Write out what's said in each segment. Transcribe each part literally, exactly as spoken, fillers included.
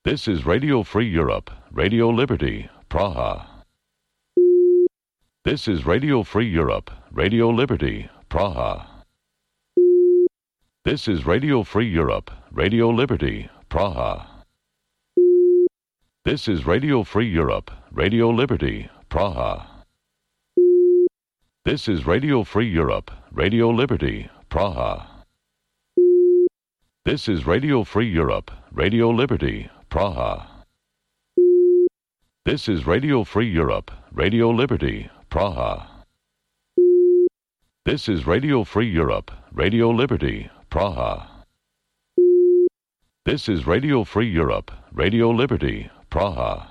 This is Radio Free Europe, Radio Liberty, Praha. This is Radio Free Europe, Radio Liberty, Praha. This is Radio Free Europe, Radio Liberty, Praha. This is Radio Free Europe, Radio Liberty, Praha. This is Radio Free Europe, Radio Liberty, Praha. This is Radio Free Europe, Radio Liberty, Praha. This is Radio Free Europe, Radio Liberty, Praha. This is Radio Free Europe, Radio Liberty, Praha. This is Radio Free Europe, Radio Liberty, Praha.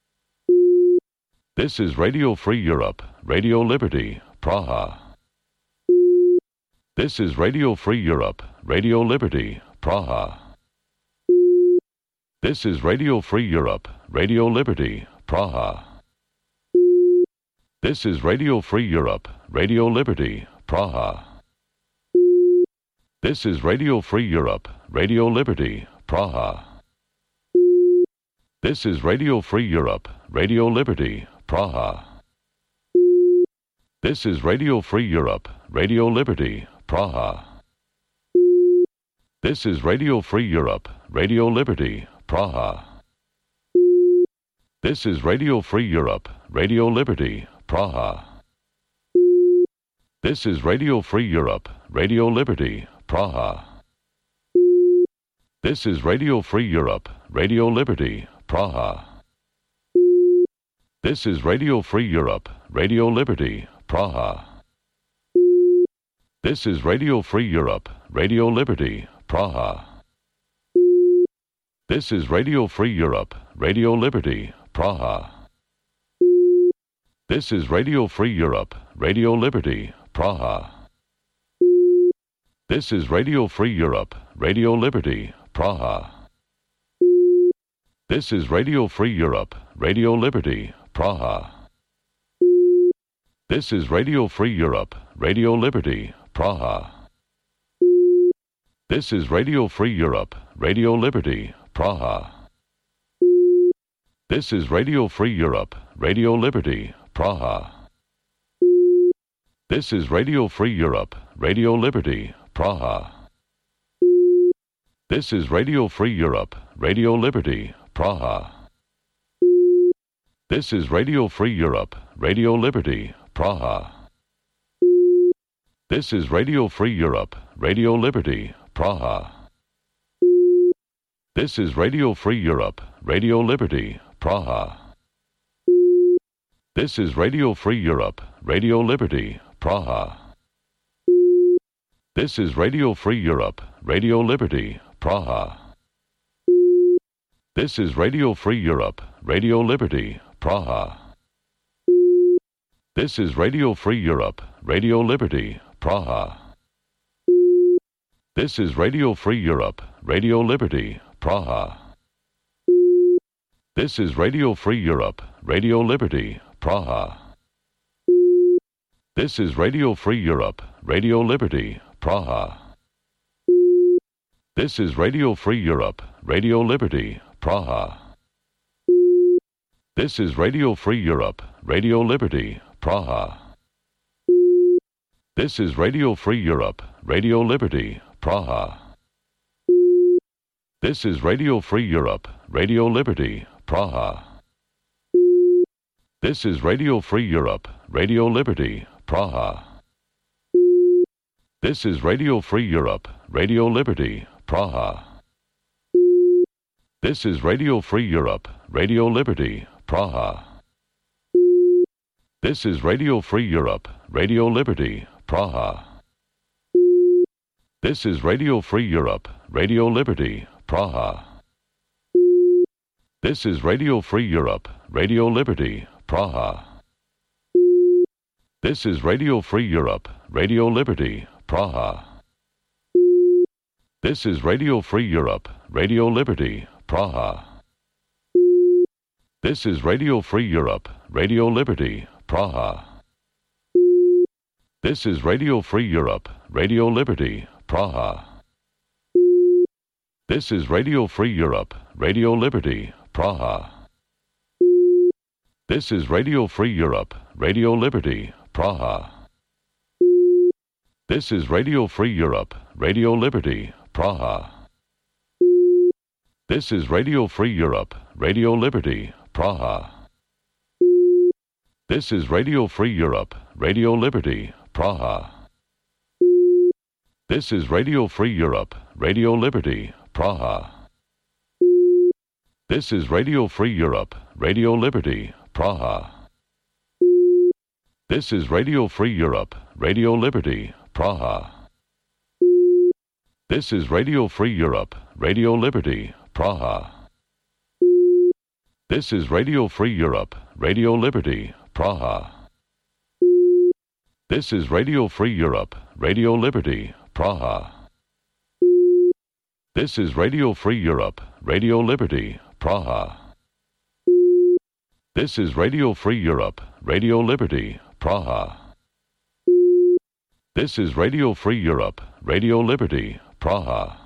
This is Radio Free Europe, Radio Liberty, Praha. This is Radio Free Europe, Radio Liberty, Praha. This is Radio Free Europe, Radio Liberty, Praha. This is Radio Free Europe, Radio Liberty, Praha. This is Radio Free Europe, Radio Liberty, Praha. This is Radio Free Europe, Radio Liberty, Praha. This is Radio Free Europe, Radio Liberty, Praha. This is Radio Free Europe, Radio Liberty, Praha. This is Radio Free Europe, Radio Liberty, Praha. This is Radio Free Europe, Radio Liberty, Praha. This is Radio Free Europe, Radio Liberty, Praha. This is Radio Free Europe, Radio Liberty, Praha. This is Radio Free Europe, Radio Liberty, Praha. This is Radio Free Europe, Radio Liberty, Praha. This is Radio Free Europe, Radio Liberty, Praha. This is Radio Free Europe, Radio Liberty, Praha. This is Radio Free Europe, Radio Liberty, Praha. This is Radio Free Europe, Radio Liberty, Praha. This is Radio Free Europe, Radio Liberty, Praha. This is Radio Free Europe, Radio Liberty, Praha. This is Radio Free Europe, Radio Liberty, Praha. This is Radio Free Europe, Radio Liberty, Praha. This is Radio Free Europe, Radio Liberty, Praha. This is Radio Free Europe, Radio Liberty, Praha. This is Radio Free Europe, Radio Liberty, Praha. This is Radio Free Europe, Radio Liberty, Praha. This is Radio Free Europe, Radio Liberty, Praha. This is Radio Free Europe, Radio Liberty, Praha. This is Radio Free Europe, Radio Liberty, Praha. This is Radio Free Europe, Radio Liberty, Praha. This is Radio Free Europe, Radio Liberty, Praha. This is Radio Free Europe, Radio Liberty, Praha. This is Radio Free Europe, Radio Liberty, Praha. This is Radio Free Europe, Radio Liberty, Praha. This is Radio Free Europe, Radio Liberty, Praha. This is Radio Free Europe, Radio Liberty, Praha. This is Radio Free Europe, Radio Liberty, Praha. This is Radio Free Europe, Radio Liberty, Praha. This is Radio Free Europe, Radio Liberty, Praha. This is Radio Free Europe, Radio Liberty, Praha. This is Radio Free Europe, Radio Liberty, Praha. This is Radio Free Europe, Radio Liberty, Praha. This is Radio Free Europe, Radio Liberty, Praha. This is Radio Free Europe, Radio Liberty, Praha. This is Radio Free Europe, Radio Liberty, Praha. This is Radio Free Europe, Radio Liberty, Praha. This is Radio Free Europe, Radio Liberty, Praha. This is Radio Free Europe, Radio Liberty, Praha. This is Radio Free Europe, Radio Liberty, Praha. This is Radio Free Europe, Radio Liberty, Praha. This is Radio Free Europe, Radio Liberty, Praha. This is Radio Free Europe, Radio Liberty, Praha. This is Radio Free Europe, Radio Liberty, Praha. This is Radio Free Europe, Radio Liberty, Praha. This is Radio Free Europe, Radio Liberty, Praha. This is Radio Free Europe, Radio Liberty, Praha. This is Radio Free Europe, Radio Liberty, Praha. This is Radio Free Europe, Radio Liberty, Praha. This is Radio Free Europe, Radio Liberty, Praha. This is Radio Free Europe, Radio Liberty, Praha.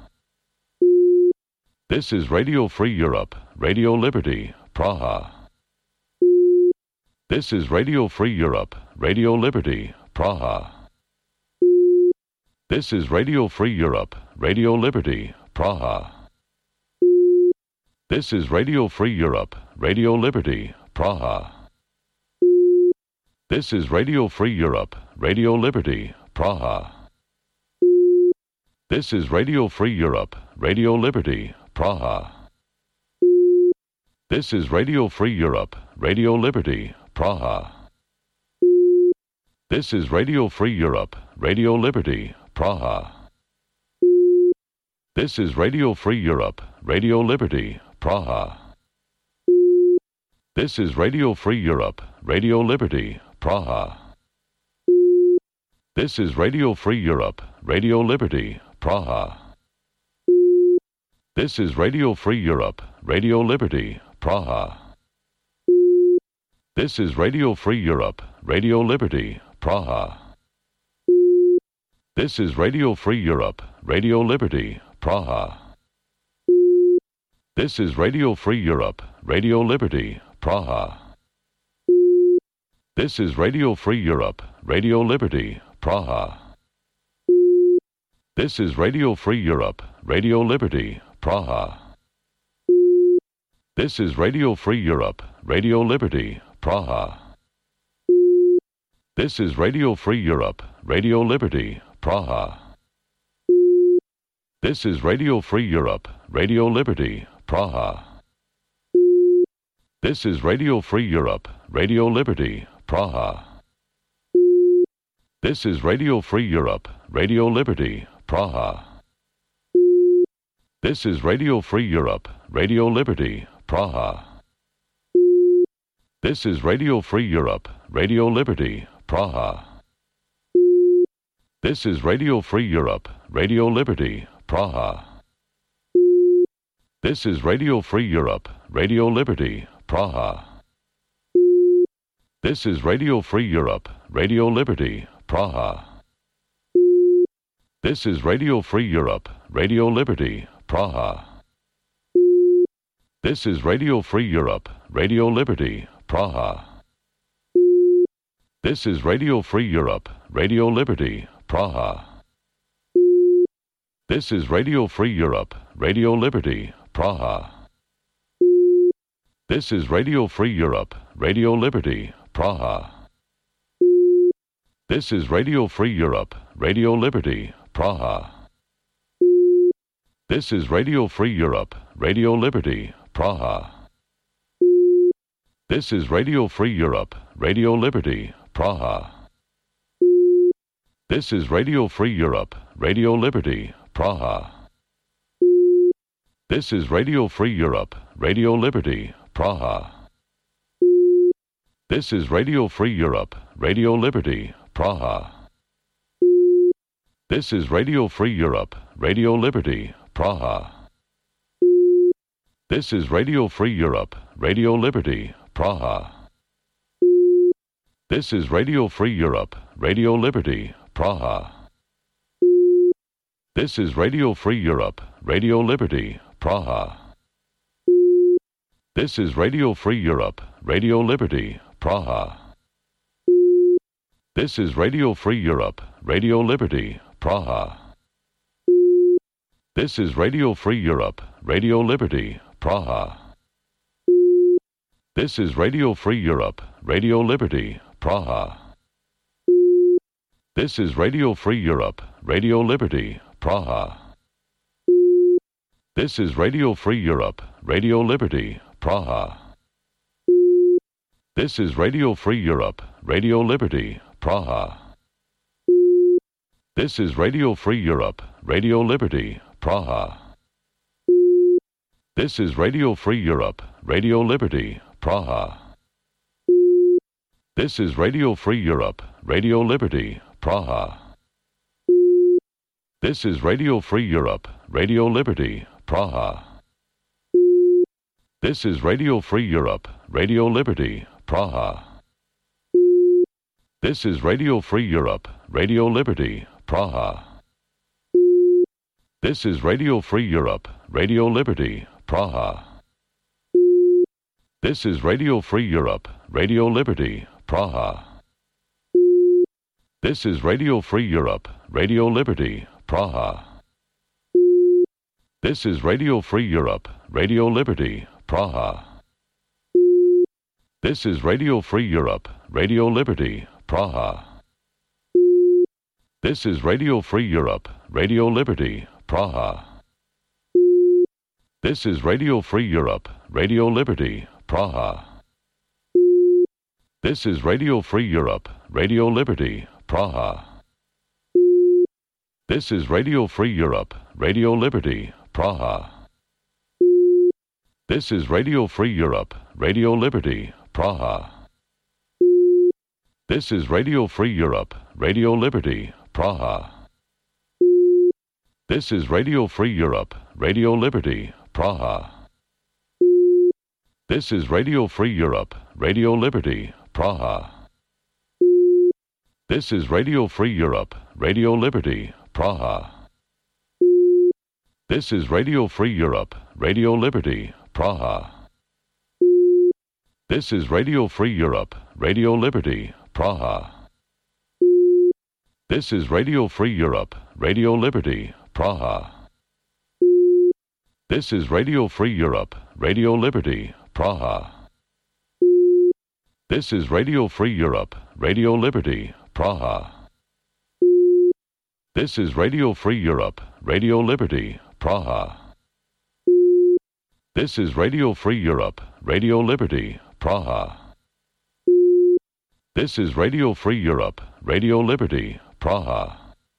This is Radio Free Europe, Radio Liberty, Praha. This is Radio Free Europe, Radio Liberty, Praha. This is Radio Free Europe, Radio Liberty, Praha. This is Radio Free Europe, Radio Liberty, Praha. This is Radio Free Europe, Radio Liberty, Praha. This is Radio Free Europe, Radio Liberty, Praha. This is Radio Free Europe, Radio Liberty, Praha. This is Radio Free Europe, Radio Liberty, Praha. This is Radio Free Europe, Radio Liberty, Praha. This is Radio Free Europe, Radio Liberty, Praha. This is Radio Free Europe, Radio Liberty, Praha. This is Radio Free Europe, Radio Liberty, Praha. This is Radio Free Europe, Radio Liberty, Praha. This is Radio Free Europe, Radio Liberty, Praha. This is Radio Free Europe, Radio Liberty, Praha. This is Radio Free Europe, Radio Liberty, Praha. This is Radio Free Europe, Radio Liberty, Praha. This is Radio Free Europe, Radio Liberty, Praha. This is Radio Free Europe, Radio Liberty, Praha. This is Radio Free Europe, Radio Liberty, Praha. This is Radio Free Europe, Radio Liberty, Praha. This is Radio Free Europe, Radio Liberty, Praha. This is Radio Free Europe, Radio Liberty, Praha. This is Radio Free Europe, Radio Liberty, Praha. This is Radio Free Europe, Radio Liberty, Praha. This is Radio Free Europe, Radio Liberty, Praha. This is Radio Free Europe, Radio Liberty, Praha. This is Radio Free Europe, Radio Liberty, Praha. This is Radio Free Europe, Radio Liberty, Praha. This is Radio Free Europe, Radio Liberty, Praha. This is Radio Free Europe, Radio Liberty, Praha. This is Radio Free Europe, Radio Liberty, Praha. This is Radio Free Europe, Radio Liberty, Praha. This is Radio Free Europe, Radio Liberty, Praha. This is Radio Free Europe, Radio Liberty, Praha. This is Radio Free Europe, Radio Liberty, Praha. This is Radio Free Europe, Radio Liberty, Praha. This is Radio Free Europe, Radio Liberty, Praha. This is Radio Free Europe, Radio Liberty, Praha. This is Radio Free Europe, Radio Liberty, Praha. This is Radio Free Europe, Radio Liberty, Praha. This is Radio Free Europe, Radio Liberty, Praha. This is Radio Free Europe, Radio Liberty, Praha. This is Radio Free Europe, Radio Liberty, Praha. This is Radio Free Europe, Radio Liberty, Praha. This is Radio Free Europe, Radio Liberty, Praha. This is Radio Free Europe, Radio Liberty, Praha. This is Radio Free Europe, Radio Liberty, Praha. This is Radio Free Europe, Radio Liberty, Praha. This is Radio Free Europe, Radio Liberty, Praha. This is Radio Free Europe, Radio Liberty, Praha. This is Radio Free Europe, Radio Liberty, Praha. This is Radio Free Europe, Radio Liberty, Praha. This is Radio Free Europe, Radio Liberty, Praha. This is Radio Free Europe, Radio Liberty, Praha. This is Radio Free Europe, Radio Liberty, Praha. This is Radio Free Europe, Radio Liberty, Praha. This is Radio Free Europe, Radio Liberty, Praha. This is Radio Free Europe, Radio Liberty, Praha. This is Radio Free Europe, Radio Liberty, Praha. This is Radio Free Europe, Radio Liberty, Praha. This is Radio Free Europe, Radio Liberty, Praha. This is Radio Free Europe, Radio Liberty, Praha. This is Radio Free Europe, Radio Liberty, Praha. This is Radio Free Europe, Radio Liberty, Praha. This is Radio Free Europe, Radio Liberty, Praha. This is Radio Free Europe, Radio Liberty, Praha. This is Radio Free Europe, Radio Liberty, Praha. This is Radio Free Europe, Radio Liberty, Praha. This is Radio Free Europe, Radio Liberty, Praha. This is Radio Free Europe, Radio Liberty, Praha. This is Radio Free Europe, Radio Liberty, Praha. This is Radio Free Europe, Radio Liberty, Praha. This is Radio Free Europe, Radio Liberty, Praha. This is Radio Free Europe, Radio Liberty, Praha. This is Radio Free Europe, Radio Liberty, Praha. This is Radio Free Europe, Radio Liberty, Praha.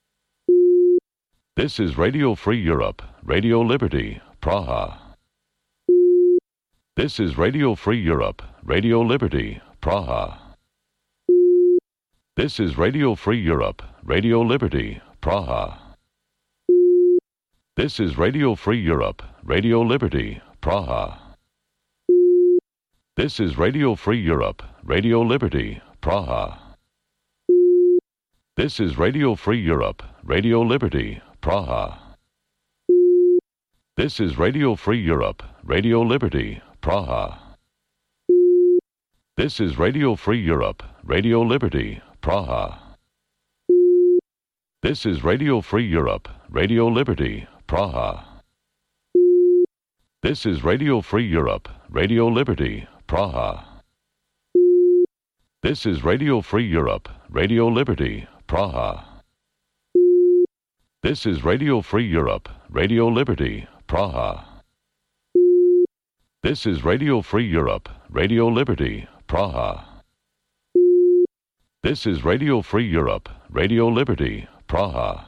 This is Radio Free Europe, Radio Liberty, Praha. This is Radio Free Europe, Radio Liberty, Praha. This is Radio Free Europe, Radio Liberty, Praha. This is Radio Free Europe, Radio Liberty, Praha. This is Radio Free Europe, Radio Liberty, Praha. This is Radio Free Europe, Radio Liberty, Praha. This is Radio Free Europe, Radio Liberty, Praha. This is Radio Free Europe, Radio Liberty, Praha. This is Radio Free Europe, Radio Liberty, Praha. This is Radio Free Europe, Radio Liberty, Praha. This is Radio Free Europe, Radio Liberty, Praha. This is Radio Free Europe, Radio Liberty, Praha. This is Radio Free Europe, Radio Liberty, Praha. This is Radio Free Europe, Radio Liberty, Praha.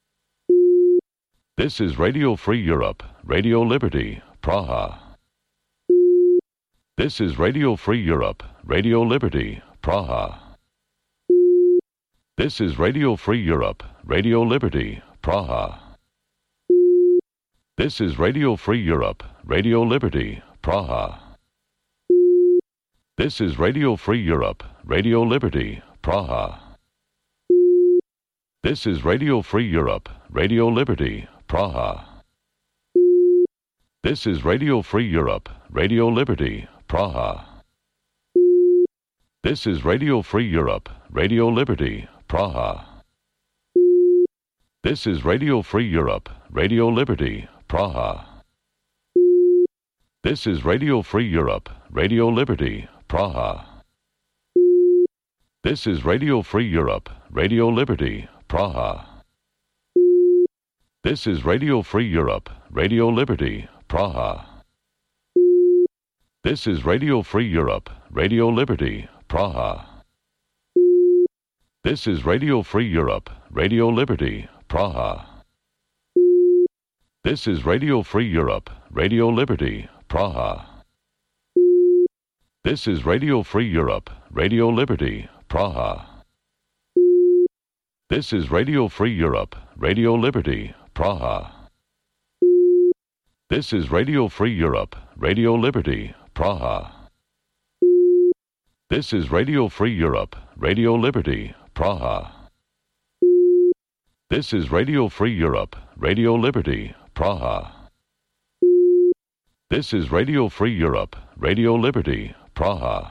This is Radio Free Europe, Radio Liberty, Praha. This is Radio Free Europe, Radio Liberty, Praha. This is Radio Free Europe, Radio Liberty, Praha. This is Radio Free Europe, Radio Liberty, Praha. This is Radio Free Europe, Radio Liberty, Praha. This is Radio Free Europe, Radio Liberty, Praha. This is Radio Free Europe, Radio Liberty, Praha. This is Radio Free Europe, Radio Liberty, Praha. This is Radio Free Europe, Radio Liberty, Praha. This is Radio Free Europe, Radio Liberty, Praha. This is Radio Free Europe, Radio Liberty, Praha. This is Radio Free Europe, Radio Liberty, Praha. This is Radio Free Europe, Radio Liberty, Praha. This is Radio Free Europe, Radio Liberty, Praha. This is Radio Free Europe, Radio Liberty, Praha. This is Radio Free Europe, Radio Liberty, Praha. This is Radio Free Europe, Radio Liberty, Praha. This is Radio Free Europe, Radio Liberty, Praha. This is Radio Free Europe, Radio Liberty, Praha. This is Radio Free Europe, Radio Liberty, Praha. This is Radio Free Europe, Radio Liberty, Praha.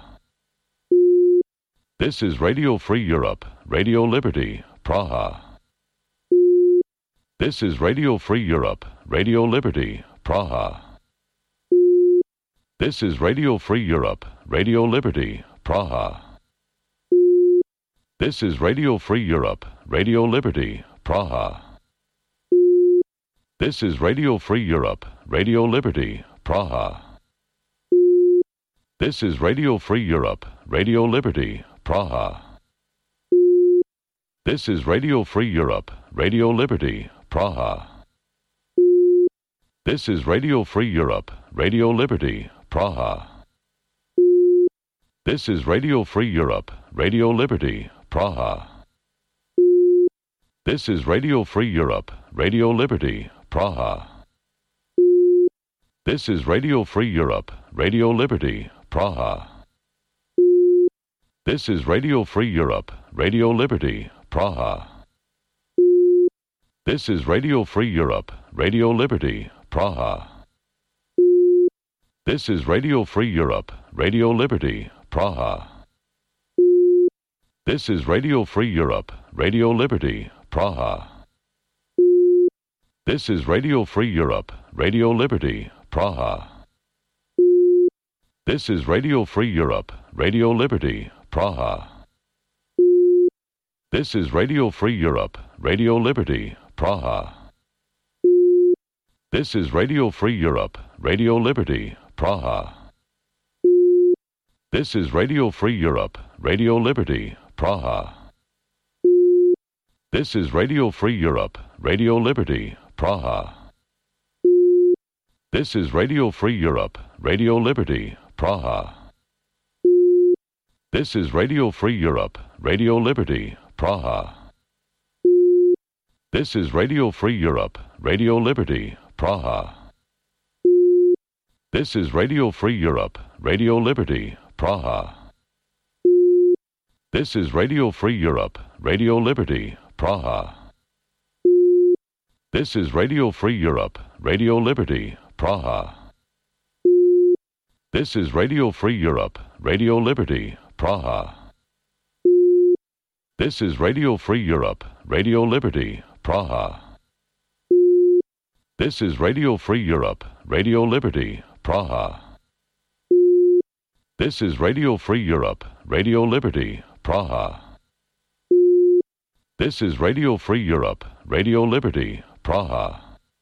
This is Radio Free Europe, Radio Liberty, Praha. This is Radio Free Europe, Radio Liberty, Praha. This is Radio Free Europe, Radio Liberty, Praha. This is Radio Free Europe, Radio Liberty, Praha. This is Radio Free Europe, Radio Liberty, Praha. This is Radio Free Europe, Radio Liberty, Praha. This is Radio Free Europe, Radio Liberty, Praha. This is Radio Free Europe, Radio Liberty, Praha. This is Radio Free Europe, Radio Liberty, Praha. This is Radio Free Europe, Radio Liberty, Praha. This is Radio Free Europe, Radio Liberty, Praha. This is Radio Free Europe, Radio Liberty, Praha. This is Radio Free Europe, Radio Liberty, Praha. This is Radio Free Europe, Radio Liberty, Praha. This is Radio Free Europe, Radio Liberty, Praha. This is Radio Free Europe, Radio Liberty, Praha. This is Radio Free Europe, Radio Liberty, Praha. This is Radio Free Europe, Radio Liberty, Praha. This is Radio Free Europe, Radio Liberty, Praha. This is Radio Free Europe, Radio Liberty, Praha. This is Radio Free Europe, Radio Liberty, Praha. This is Radio Free Europe, Radio Liberty, Praha. This is Radio Free Europe, Radio Liberty, Praha. This is Radio Free Europe, Radio Liberty, Praha. This is Radio Free Europe, Radio Liberty, Praha. This is Radio Free Europe, Radio Liberty, Praha. This is Radio Free Europe, Radio Liberty, Praha. This is Radio Free Europe, Radio Liberty, Praha. This is Radio Free Europe, Radio Liberty, Praha. This is Radio Free Europe, Radio Liberty, Praha. This is Radio Free Europe, Radio Liberty, Praha. This is Radio Free Europe, Radio Liberty, Praha.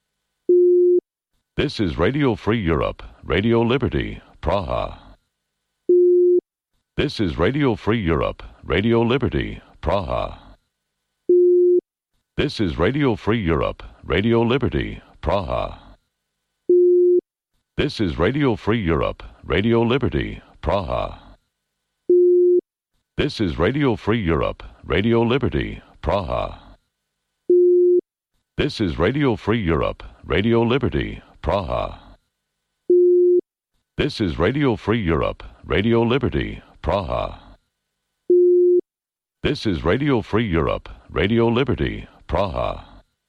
This is Radio Free Europe, Radio Liberty, Praha. This is Radio Free Europe, Radio Liberty, Praha. This is Radio Free Europe, Radio Liberty, Praha. This is Radio Free Europe, Radio Liberty, Praha. This is Radio Free Europe, Radio Liberty, Praha. This is Radio Free Europe, Radio Liberty, Praha. This is Radio Free Europe, Radio Liberty, Praha. This is Radio Free Europe, Radio Liberty, Praha.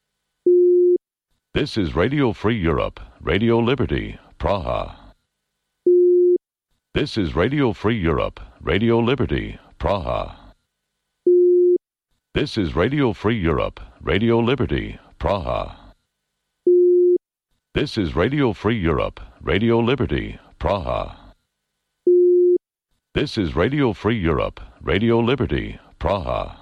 This is Radio Free Europe, Radio Liberty, Praha. This is Radio Free Europe, Radio Liberty, Praha. This is Radio Free Europe, Radio Liberty, Praha. This is Radio Free Europe, Radio Liberty, Praha. This is Radio Free Europe, Radio Liberty, Praha.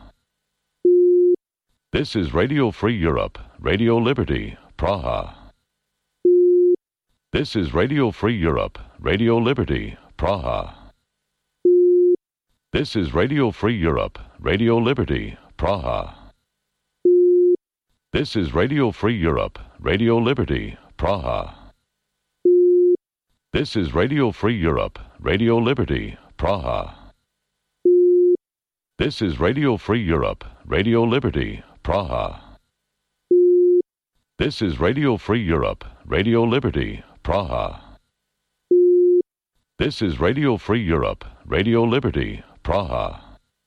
This is Radio Free Europe, Radio Liberty, Praha. This is Radio Free Europe, Radio Liberty, Praha. This is Radio Free Europe, Radio Liberty, Praha. This is Radio Free Europe, Radio Liberty, Praha. This is Radio Free Europe, Radio Liberty, Praha. This is Radio Free Europe, Radio Liberty, Praha. This is Radio Free Europe, Radio Liberty, Praha. This is Radio Free Europe, Radio Liberty, Praha.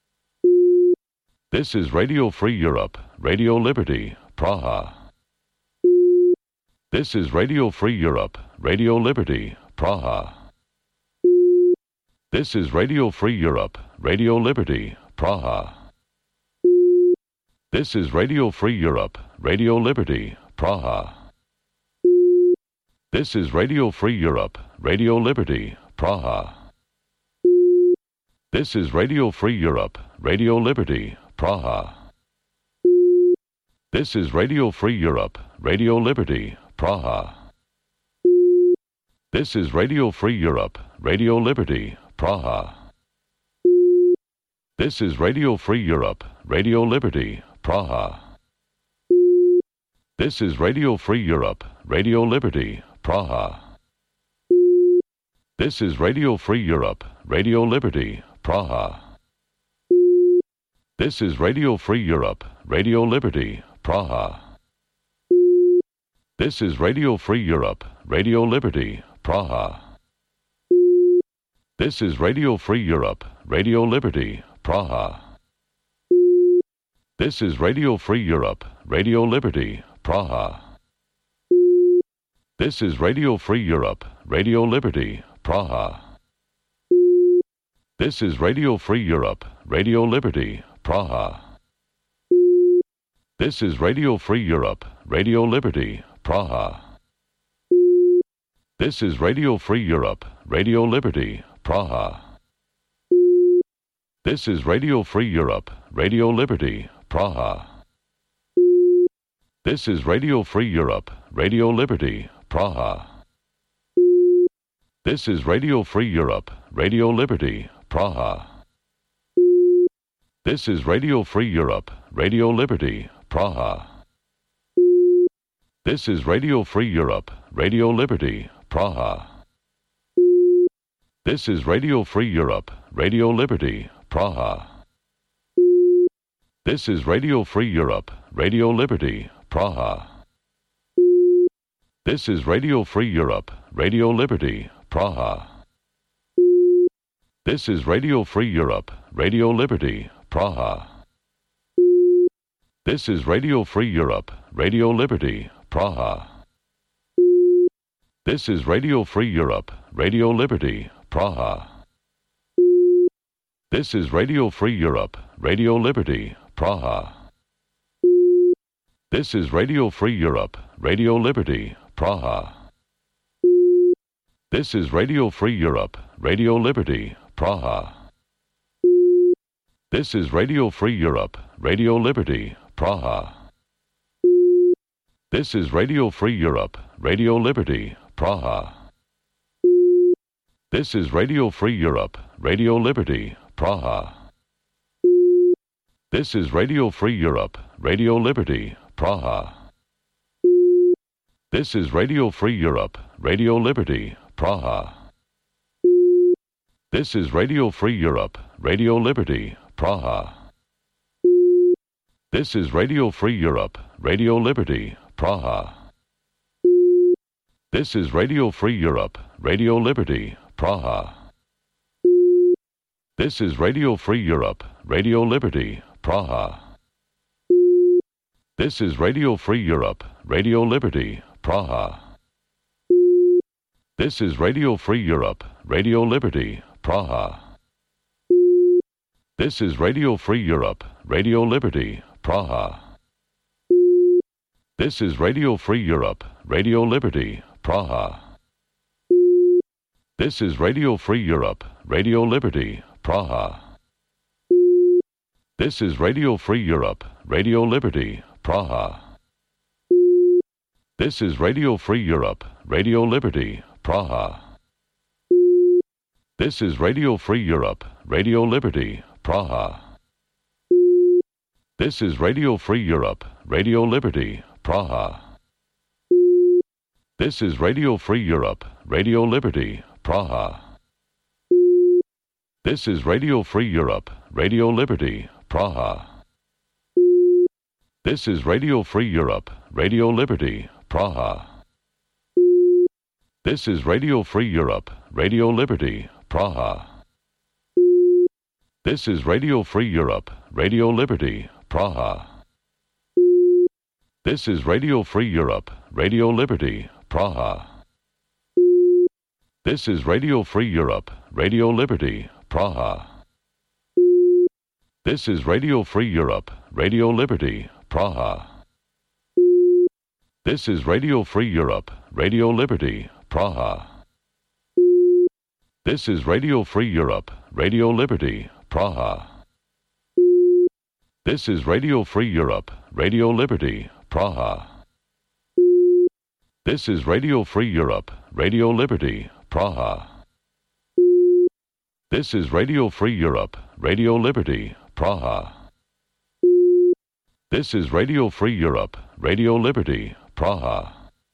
This is Radio Free Europe, Radio Liberty, Praha. This is Radio Free Europe, Radio Liberty, Praha. This is Radio Free Europe, Radio Liberty, Praha. This is Radio Free Europe, Radio Liberty, Praha. This is Radio Free Europe, Radio Liberty, Praha. This is Radio Free Europe, Radio Liberty, Praha. This is Radio Free Europe, Radio Liberty, Praha. This is Radio Free Europe, Radio Liberty, Praha. This is Radio Free Europe, Radio Liberty, Praha. This is Radio Free Europe, Radio Liberty, Praha. This is Radio Free Europe, Radio Liberty, Praha. This is Radio Free Europe, Radio Liberty, Praha. This is Radio Free Europe, Radio Liberty, Praha. This is Radio Free Europe, Radio Liberty, Praha. This is Radio Free Europe, Radio Liberty, Praha. This is Radio Free Europe, Radio Liberty, Praha. This is Radio Free Europe, Radio Liberty, Praha. This is Radio Free Europe, Radio Liberty, Praha. This is Radio Free Europe, Radio Liberty, Praha. This is Radio Free Europe, Radio Liberty, Praha. This is Radio Free Europe, Radio Liberty, Praha. This is Radio Free Europe, Radio Liberty, Praha. This is Radio Free Europe, Radio Liberty, Praha. This is Radio Free Europe, Radio Liberty, Praha. This is Radio Free Europe, Radio Liberty, Praha. This is Radio Free Europe, Radio Liberty, Praha. This is Radio Free Europe, Radio Liberty, Praha. This is Radio Free Europe, Radio Liberty, Praha. This is Radio Free Europe, Radio Liberty, Praha. This is Radio Free Europe, Radio Liberty, Praha. This is Radio Free Europe, Radio Liberty, Praha. This is Radio Free Europe, Radio Liberty, Praha. This is Radio Free Europe, Radio Liberty, Praha. This is Radio Free Europe, Radio Liberty, Praha. This is Radio Free Europe, Radio Liberty, Praha. This is Radio Free Europe, Radio Liberty, Praha. This is Radio Free Europe, Radio Liberty, Praha. This is Radio Free Europe, Radio Liberty, Praha. This is Radio Free Europe, Radio Liberty, Praha. This is Radio Free Europe, Radio Liberty, Praha. This is Radio Free Europe, Radio Liberty, Praha. This is Radio Free Europe, Radio Liberty, Praha. This is Radio Free Europe, Radio Liberty, Praha. This is Radio Free Europe, Radio Liberty, Praha. This is Radio Free Europe, Radio Liberty, Praha. This is Radio Free Europe, Radio Liberty, Praha. This is Radio Free Europe, Radio Liberty, Praha. This is Radio Free Europe, Radio Liberty, Praha. This is Radio Free Europe, Radio Liberty, Praha. This is Radio Free Europe, Radio Liberty, Praha. This is Radio Free Europe, Radio Liberty, Praha. This is Radio Free Europe, Radio Liberty, Praha. This is Radio Free Europe, Radio Liberty, Praha. This is Radio Free Europe, Radio Liberty, Praha. This is Radio Free Europe, Radio Liberty, Praha. This is Radio Free Europe, Radio Liberty, Praha. This is Radio Free Europe, Radio Liberty, Praha. This is Radio Free Europe, Radio Liberty, Praha. This is Radio Free Europe, Radio Liberty, Praha. This is Radio Free Europe, Radio Liberty, Praha. This is Radio Free Europe, Radio Liberty, Praha. This is Radio Free Europe, Radio Liberty, Praha. This is Radio Free Europe, Radio Liberty, Praha. This is Radio Free Europe, Radio Liberty, Praha. This is Radio Free Europe, Radio Liberty, Praha.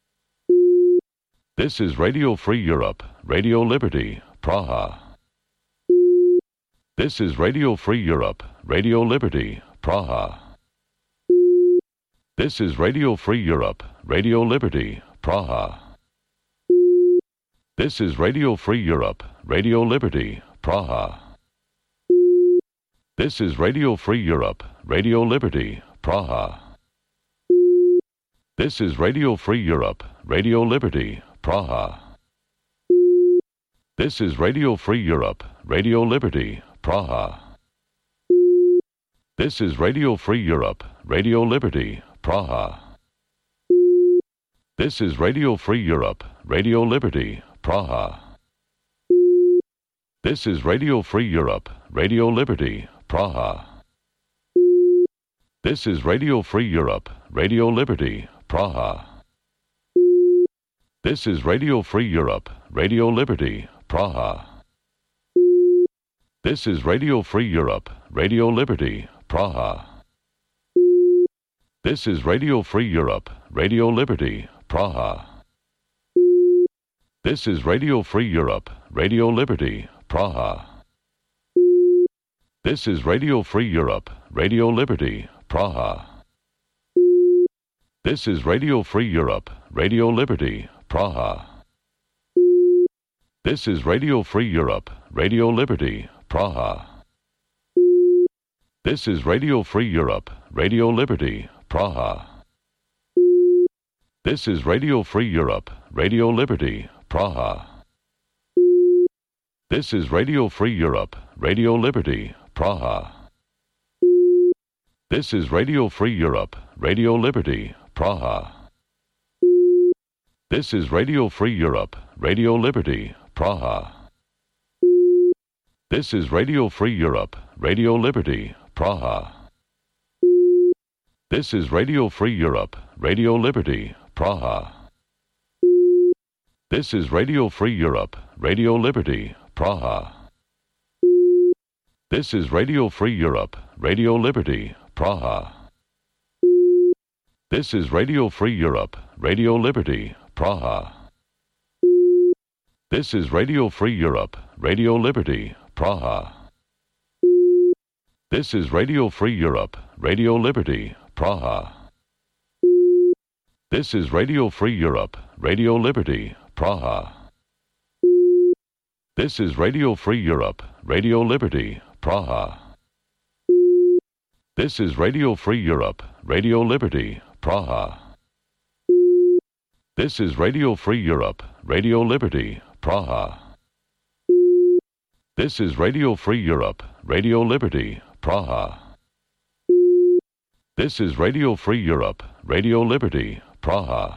This is Radio Free Europe, Radio Liberty, Praha. This is Radio Free Europe, Radio Liberty, Praha. This is Radio Free Europe, Radio Liberty, Praha. This is Radio Free Europe, Radio Liberty, Praha. This is Radio Free Europe, Radio Liberty, Praha. This is Radio Free Europe, Radio Liberty, Praha. This is Radio Free Europe, Radio Liberty, Praha. This is Radio Free Europe, Radio Liberty, Praha. This is Radio Free Europe, Radio Liberty, Praha. This is Radio Free Europe, Radio Liberty, Praha. This is Radio Free Europe, Radio Liberty, Praha. This is Radio Free Europe, Radio Liberty, Praha. This is Radio Free Europe, Radio Liberty, Praha. This is Radio Free Europe, Radio Liberty, Praha. This is Radio Free Europe, Radio Liberty, Praha. This is Radio Free Europe, Radio Liberty, Praha. This is Radio Free Europe, Radio Liberty, Praha. This is Radio Free Europe, Radio Liberty, Praha. This is Radio Free Europe, Radio Liberty, Praha. This is Radio Free Europe, Radio Liberty, Praha. This is Radio Free Europe, Radio Liberty, Praha. This is Radio Free Europe, Radio Liberty, Praha. This is Radio Free Europe, Radio Liberty, Praha. This is Radio Free Europe, Radio Liberty, Praha. This is Radio Free Europe, Radio Liberty, Praha. This is Radio Free Europe, Radio Liberty, Praha. This is Radio Free Europe, Radio Liberty, Praha. This is Radio Free Europe, Radio Liberty, Praha. This is Radio Free Europe, Radio Liberty, Praha. This is Radio Free Europe, Radio Liberty, Praha. This is Radio Free Europe, Radio Liberty, Praha. This is Radio Free Europe, Radio Liberty, Praha. This is Radio Free Europe, Radio Liberty, Praha. This is Radio Free Europe, Radio Liberty, Praha. This is Radio Free Europe, Radio Liberty, Praha. This is Radio Free Europe, Radio Liberty, Praha.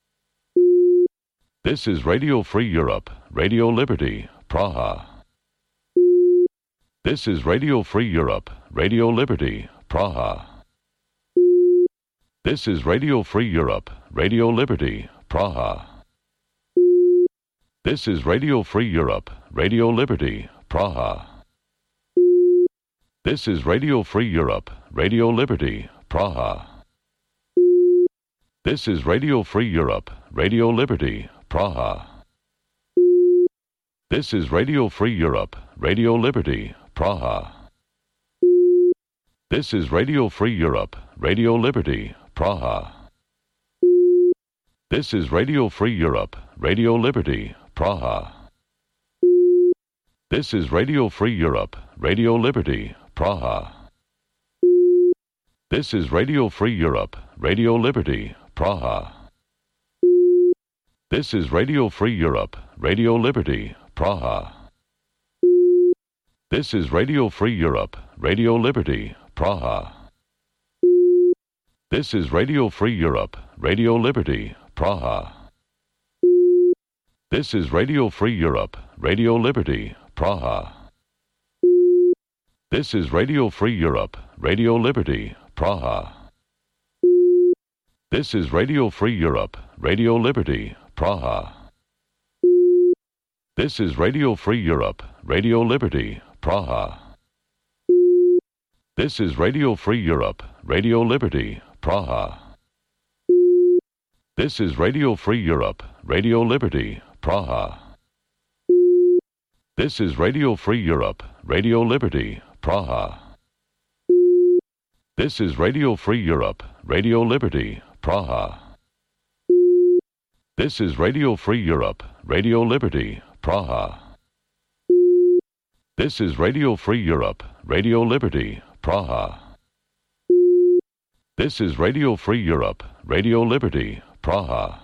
This is Radio Free Europe, Radio Liberty, Praha. This is Radio Free Europe, Radio Liberty, Praha. This is Radio Free Europe, Radio Liberty, Praha. This is Radio Free Europe, Radio Liberty, Praha. This is Radio Free Europe, Radio Liberty, Praha. This is Radio Free Europe, Radio Liberty, Praha. This is Radio Free Europe, Radio Liberty, Praha. This is Radio Free Europe, Radio Liberty, Praha. This is Radio Free Europe, Radio Liberty, Praha. This is Radio Free Europe, Radio Liberty, Praha. This is Radio Free Europe, Radio Liberty, Praha. This is Radio Free Europe, Radio Liberty, Praha. This is Radio Free Europe, Radio Liberty, Praha. This is Radio Free Europe, Radio Liberty, Praha. This is Radio Free Europe, Radio Liberty, Praha. This is Radio Free Europe, Radio Liberty, Praha. This is Radio Free Europe, Radio Liberty, Praha. This is Radio Free Europe, Radio Liberty, Praha. This is Radio Free Europe, Radio Liberty, Praha. This is Radio Free Europe, Radio Liberty, Praha. This is Radio Free Europe, Radio Liberty, Praha. This is Radio Free Europe, Radio Liberty, Praha. This is Radio Free Europe, Radio Liberty, Praha. This is Radio Free Europe, Radio Liberty, Praha. This is Radio Free Europe, Radio Liberty, Praha.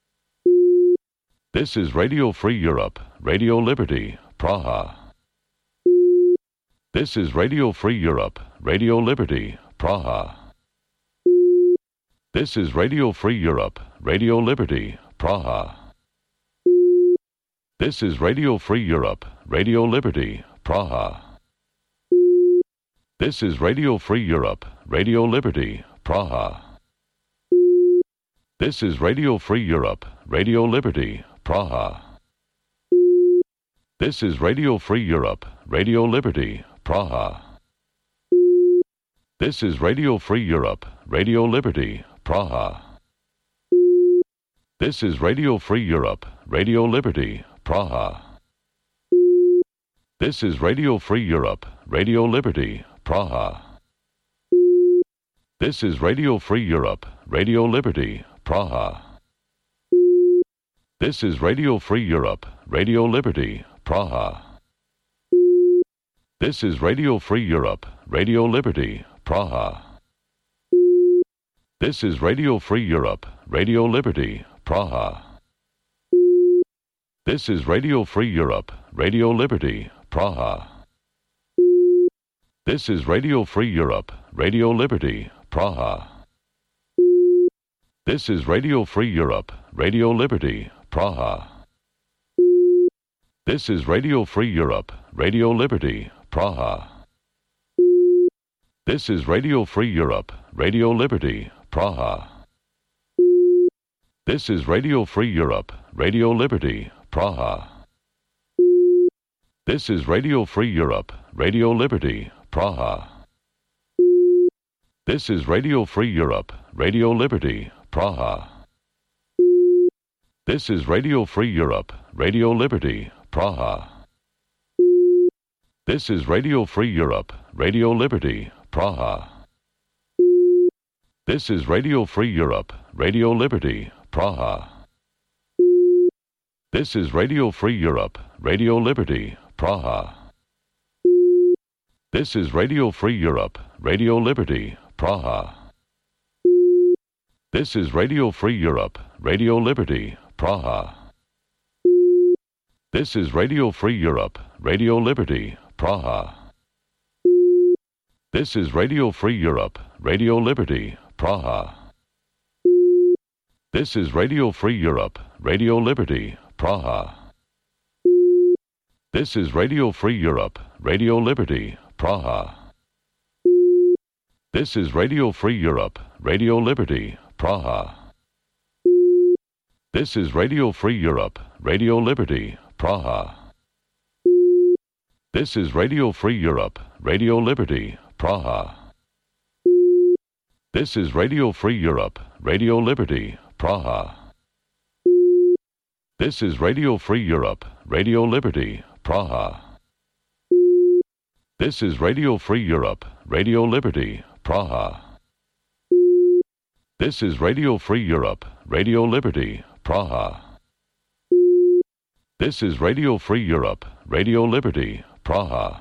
This is Radio Free Europe, Radio Liberty, Praha. This is Radio Free Europe, Radio Liberty, Praha. This is Radio Free Europe, Radio Liberty, Praha. This is Radio Free Europe, Radio Liberty, Praha. This is Radio Free Europe, Radio Liberty, Praha. This is Radio Free Europe, Radio Liberty, Praha. This is Radio Free Europe, Radio Liberty, Praha. This is Radio Free Europe, Radio Liberty, Praha. This is Radio Free Europe, Radio Liberty, Praha. This is Radio Free Europe, Radio Liberty, Praha. This is Radio Free Europe, Radio Liberty, Praha. This is Radio Free Europe, Radio Liberty, Praha. This is Radio Free Europe, Radio Liberty, Praha. This is Radio Free Europe, Radio Liberty, Praha. This is Radio Free Europe, Radio Liberty, Praha. This is Radio Free Europe, Radio Liberty, Praha. This is Radio Free Europe, Radio Liberty, Praha. This is Radio Free Europe, Radio Liberty, Praha. This is Radio Free Europe, Radio Liberty, Praha. This is Radio Free Europe, Radio Liberty, Praha. This is Radio Free Europe, Radio Liberty, Praha. This is Radio Free Europe, Radio Liberty, Praha. This is Radio Free Europe, Radio Liberty, Praha. This is Radio Free Europe, Radio Liberty, Praha. This is Radio Free Europe, Radio Liberty, Praha. This is Radio Free Europe, Radio Liberty, Praha. This is Radio Free Europe, Radio Liberty, Praha. This is Radio Free Europe, Radio Liberty, Praha. This is Radio Free Europe, Radio Liberty, Praha. This is Radio Free Europe, Radio Liberty, Praha. This is Radio Free Europe, Radio Liberty, Praha. This is Radio Free Europe, Radio Liberty, Praha. This is Radio Free Europe, Radio Liberty, Praha. This is Radio Free Europe, Radio Liberty, Praha. This is Radio Free Europe, Radio Liberty, Praha. This is Radio Free Europe, Radio Liberty, Praha. This is Radio Free Europe, Radio Liberty, Praha. This is Radio Free Europe, Radio Liberty, Praha. This is Radio Free Europe, Radio Liberty, Praha. This is Radio Free Europe, Radio Liberty, Praha.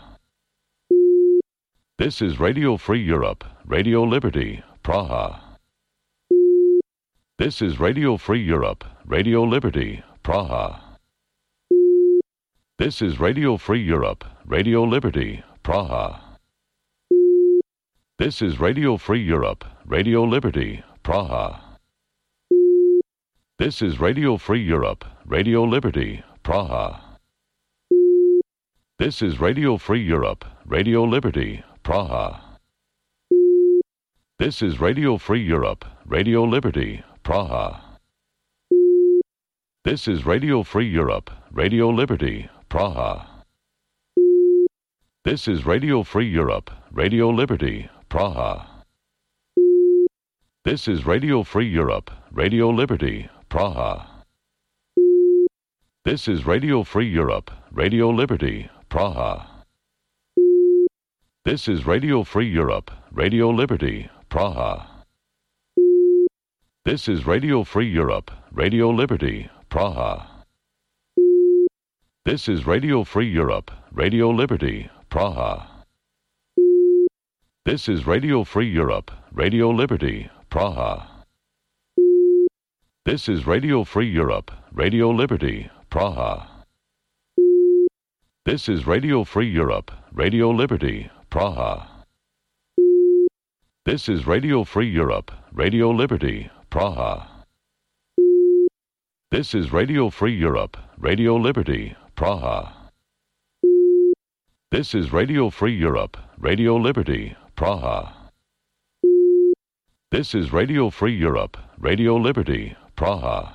This is Radio Free Europe, Radio Liberty, Praha. This is Radio Free Europe, Radio Liberty, Praha. This is Radio Free Europe, Radio Liberty, Praha. This is Radio Free Europe, Radio Liberty, Praha. This is Radio Free Europe, Radio Liberty, Praha. This is Radio Free Europe, Radio Liberty, Praha. This is Radio Free Europe, Radio Liberty, Praha. This is Radio Free Europe, Radio Liberty, Praha. This is Radio Free Europe, Radio Liberty, Praha. This is Radio Free Europe, Radio Liberty, Praha. This is Radio Free Europe, Radio Liberty, Praha. This is Radio Free Europe, Radio Liberty, Praha. This is Radio Free Europe, Radio Liberty, Praha. This is Radio Free Europe, Radio Liberty, Praha. This is Radio Free Europe, Radio Liberty, Praha. This is Radio Free Europe, Radio Liberty, Praha. This is Radio Free Europe, Radio Liberty, Praha. This is Radio Free Europe, Radio Liberty, Praha. This is Radio Free Europe, Radio Liberty, Praha. This is Radio Free Europe, Radio Liberty, Praha. This is Radio Free Europe, Radio Liberty, Praha.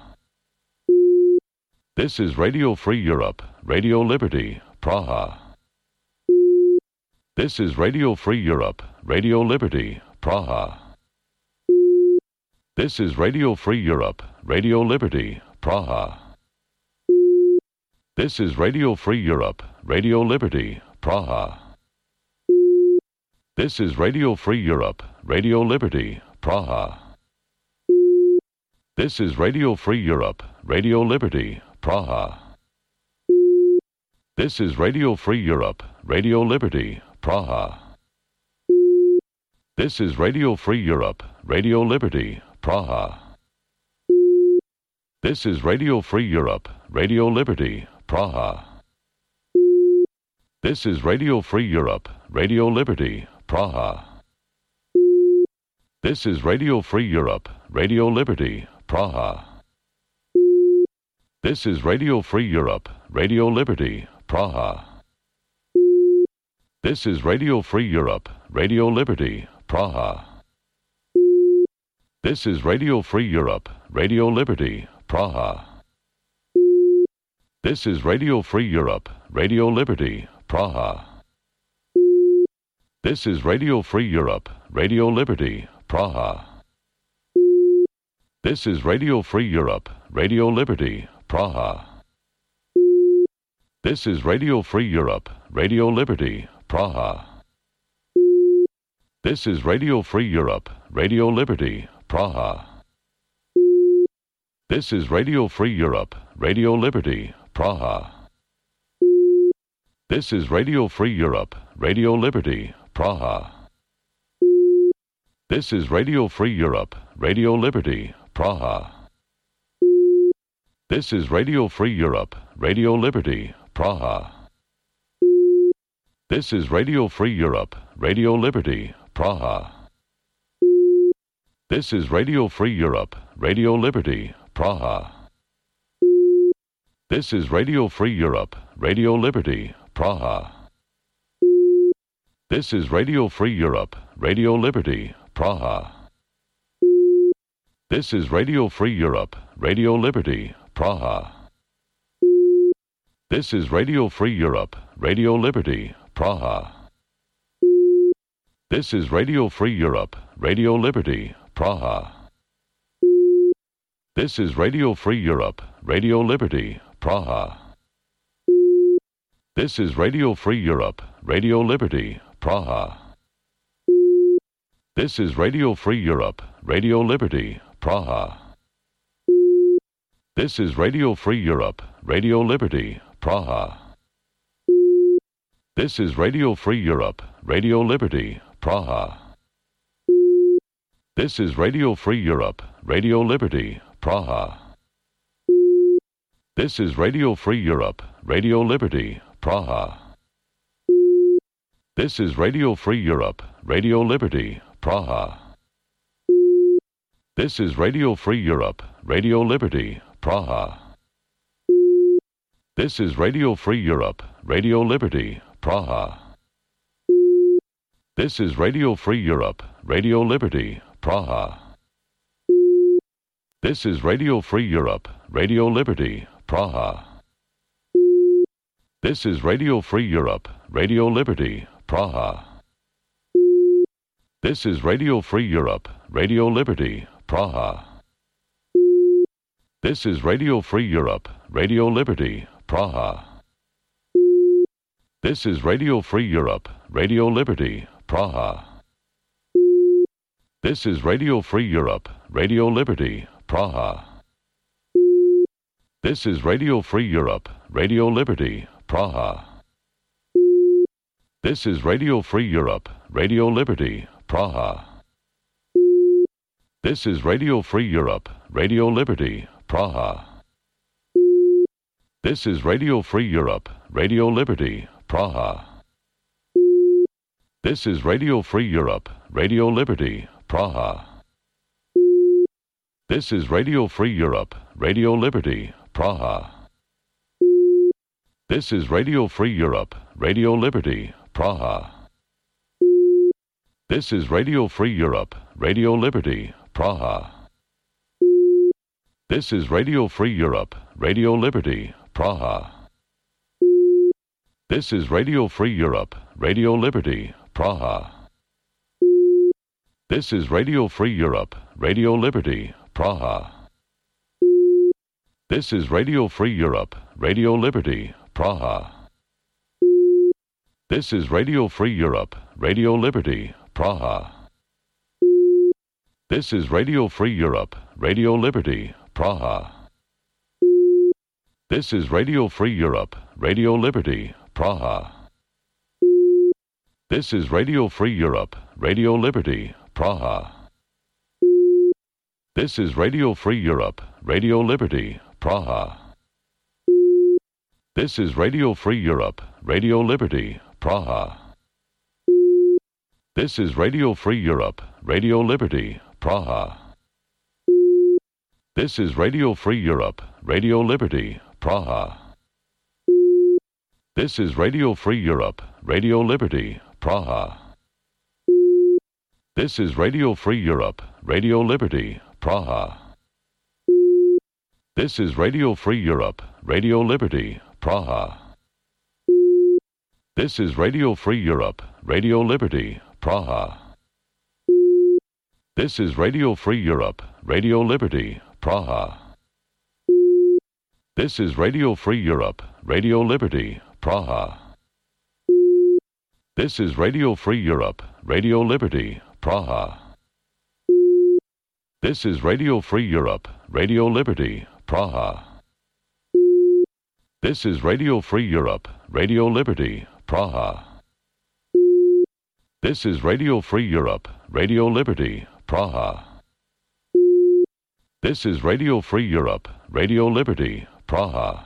This is Radio Free Europe, Radio Liberty, Praha. This is Radio Free Europe, Radio Liberty, Praha. This is Radio Free Europe, Radio Liberty, Praha. This is Radio Free Europe, Radio Liberty, Praha. This is Radio Free Europe, Radio Liberty, Praha. This is Radio Free Europe, Radio Liberty, Praha. This is Radio Free Europe, Radio Liberty, Praha. This is Radio Free Europe, Radio Liberty, Praha. This is Radio Free Europe, Radio Liberty, Praha. This is Radio Free Europe, Radio Liberty, Praha. This is Radio Free Europe, Radio Liberty, Praha. This is Radio Free Europe, Radio Liberty, Praha. This is Radio Free Europe, Radio Liberty, Praha. This is Radio Free Europe, Radio Liberty, Praha. This is Radio Free Europe, Radio Liberty, Praha. This is Radio Free Europe, Radio Liberty, Praha. This is Radio Free Europe, Radio Liberty, Praha. This is Radio Free Europe, Radio Liberty, Praha. This is Radio Free Europe, Radio Liberty, Praha. This is Radio Free Europe, Radio Liberty, Praha. This is Radio Free Europe, Radio Liberty, Praha. This is Radio Free Europe, Radio Liberty, Praha. This is Radio Free Europe, Radio Liberty, Praha. This is Radio Free Europe, Radio Liberty, Praha. This is Radio Free Europe, Radio Liberty, Praha. This is Radio Free Europe, Radio Liberty, Praha. This is Radio Free Europe, Radio Liberty, Praha. This is Radio Free Europe, Radio Liberty, Praha. This is Radio Free Europe, Radio Liberty, Praha. This is Radio Free Europe, Radio Liberty, Praha. This is Radio Free Europe, Radio Liberty, Praha. This is Radio Free Europe, Radio Liberty, Praha. This is Radio Free Europe, Radio Liberty, Praha. This is Radio Free Europe, Radio Liberty, Praha. This is Radio Free Europe, Radio Liberty, Praha. This is Radio Free Europe, Radio Liberty, Praha. This is Radio Free Europe, Radio Liberty, Praha. This is Radio Free Europe, Radio Liberty, Praha. This is Radio Free Europe, Radio Liberty, Praha. This is Radio Free Europe, Radio Liberty, Praha. This is Radio Free Europe, Radio Liberty, Praha. This is Radio Free Europe, Radio Liberty, Praha. This is Radio Free Europe, Radio Liberty, Praha. This is Radio Free Europe, Radio Liberty, Praha. This is Radio Free Europe, Radio Liberty, Praha. This is Radio Free Europe, Radio Liberty, Praha. This is Radio Free Europe, Radio Liberty, Praha. This is Radio Free Europe, Radio Liberty, Praha. This is Radio Free Europe, Radio Liberty, Praha. This is Radio Free Europe, Radio Liberty, Praha. This is Radio Free Europe, Radio Liberty, Praha. This is Radio Free Europe, Radio Liberty, Praha. This is Radio Free Europe, Radio Liberty, Praha. This is Radio Free Europe, Radio Liberty, Praha. This is Radio Free Europe, Radio Liberty, Praha. This is Radio Free Europe, Radio Liberty, Praha. This is Radio Free Europe, Radio Liberty, Praha. This is Radio Free Europe, Radio Liberty, Praha. This is Radio Free Europe, Radio Liberty, Praha. This is Radio Free Europe, Radio Liberty, Praha. This is Radio Free Europe, Radio Liberty, Praha. This is Radio Free Europe, Radio Liberty, Praha. This is Radio Free Europe, Radio Liberty, Praha. This is Radio Free Europe, Radio Liberty, Praha. This is Radio Free Europe, Radio Liberty, Praha. This is Radio Free Europe, Radio Liberty, Praha. This is Radio Free Europe, Radio Liberty, Praha. This is Radio Free Europe, Radio Liberty, Praha. This is Radio Free Europe, Radio Liberty, Praha. This is Radio Free Europe, Radio Liberty, Praha. This is Radio Free Europe, Radio Liberty, Praha. This is Radio Free Europe, Radio Liberty, Praha. This is Radio Free Europe, Radio Liberty, Praha. This is Radio Free Europe, Radio Liberty, Praha. This is Radio Free Europe, Radio Liberty, Praha. This is Radio Free Europe, Radio Liberty, Praha. This is Radio Free Europe, Radio Liberty, Praha. This is Radio Free Europe, Radio Liberty, Praha.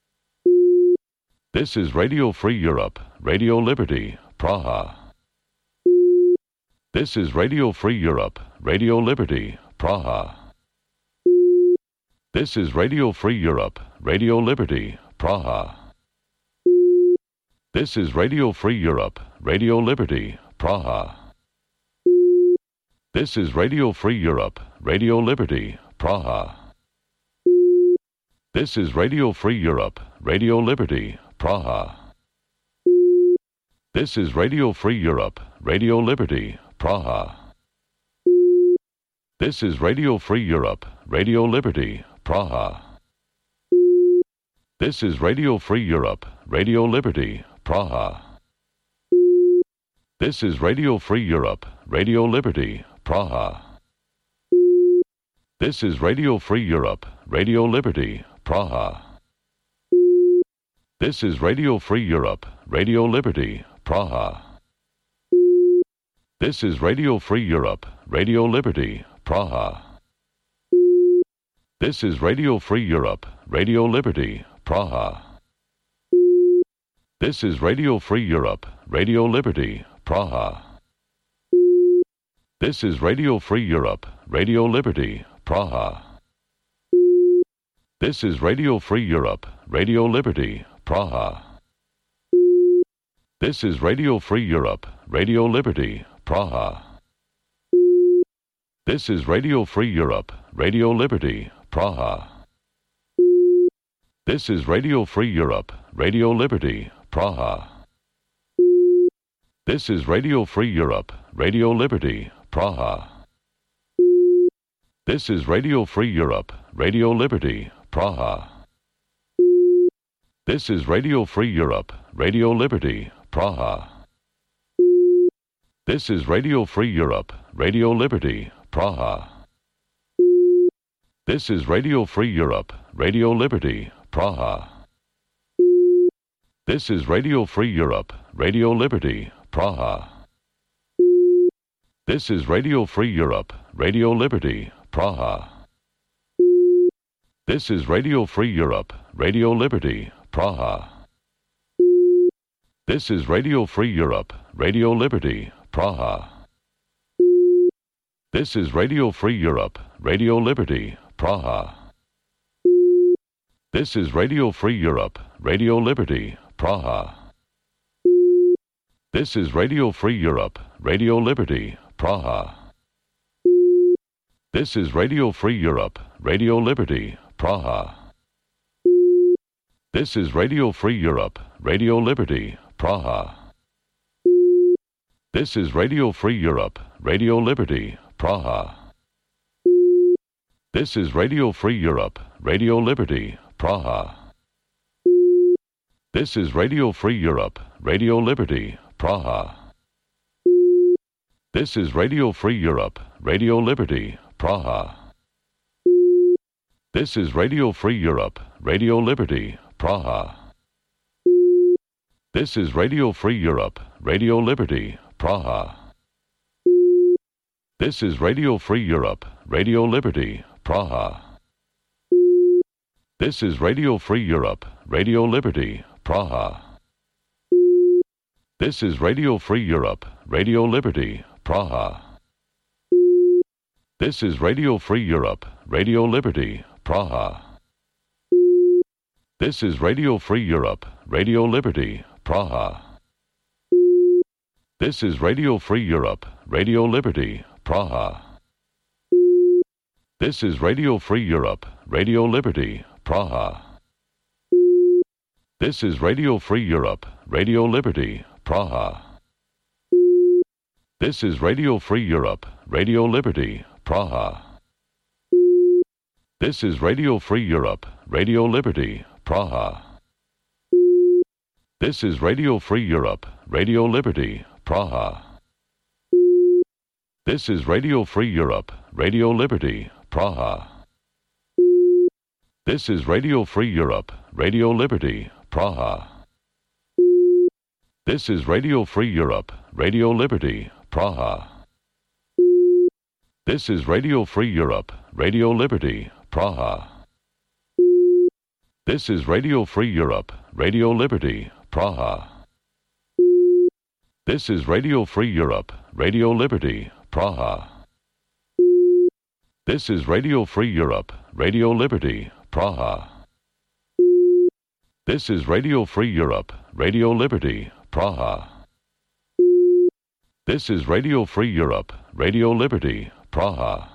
This is Radio Free Europe, Radio Liberty, Praha. This is Radio Free Europe, Radio Liberty, Praha. This is Radio Free Europe, Radio Liberty, Praha. This is Radio Free Europe, Radio Liberty, Praha. This is Radio Free Europe, Radio Liberty, Praha. This is Radio Free Europe, Radio Liberty, Praha. This is Radio Free Europe, Radio Liberty, Praha. This is Radio Free Europe, Radio Liberty, Praha. This is Radio Free Europe, Radio Liberty, Praha. This is Radio Free Europe, Radio Liberty, Praha. This is Radio Free Europe, Radio Liberty, Praha. This is Radio Free Europe, Radio Liberty, Praha. This is Radio Free Europe, Radio Liberty, Praha. This is Radio Free Europe, Radio Liberty, Praha. This is Radio Free Europe, Radio Liberty, Praha. This is Radio Free Europe, Radio Liberty, Praha. This is Radio Free Europe, Radio Liberty, Praha. This is Radio Free Europe, Radio Liberty, Praha. This is Radio Free Europe, Radio Liberty, Praha. This is Radio Free Europe, Radio Liberty, Praha. This is Radio Free Europe, Radio Liberty, Praha. This is Radio Free Europe, Radio Liberty, Praha. This is Radio Free Europe, Radio Liberty, Praha. This is Radio Free Europe, Radio Liberty, Praha. This is Radio Free Europe, Radio Liberty, Praha. This is Radio Free Europe, Radio Liberty, Praha. This is Radio Free Europe, Radio Liberty, Praha. This is Radio Free Europe, Radio Liberty, Praha. This is Radio Free Europe, Radio Liberty, Praha. This is Radio Free Europe, Radio Liberty, Praha. This is Radio Free Europe, Radio Liberty, Praha. This is Radio Free Europe, Radio Liberty, Praha. This is Radio Free Europe, Radio Liberty, Praha. This is Radio Free Europe, Radio Liberty, Praha. This is Radio Free Europe, Radio Liberty, Praha. This is Radio Free Europe, Radio Liberty, Praha. This is Radio Free Europe, Radio Liberty, Praha. This is Radio Free Europe, Radio Liberty, Praha. This is Radio Free Europe, Radio Liberty, Praha. This is Radio Free Europe, Radio Liberty, Praha. This is Radio Free Europe, Radio Liberty, Praha. This is Radio Free Europe, Radio Liberty, Praha. This is Radio Free Europe, Radio Liberty, Praha. This is Radio Free Europe, Radio Liberty, Praha. This is Radio Free Europe, Radio Liberty, Praha. This is Radio Free Europe, Radio Liberty, Praha. This is Radio Free Europe, Radio Liberty, Praha. This is Radio Free Europe, Radio Liberty, Praha. This is Radio Free Europe, Radio Liberty, Praha. This is Radio Free Europe, Radio Liberty, Praha. This is Radio Free Europe, Radio Liberty, Praha. This is Radio Free Europe, Radio Liberty, Praha. This is Radio Free Europe, Radio Liberty, Praha. This is Radio Free Europe, Radio Liberty, Praha. This is Radio Free Europe, Radio Liberty, Praha. This is Radio Free Europe, Radio Liberty, Praha. This is Radio Free Europe, Radio Liberty, Praha. This is Radio Free Europe, Radio Liberty, Praha. This is Radio Free Europe, Radio Liberty, Praha. This is Radio Free Europe, Radio Liberty, Praha.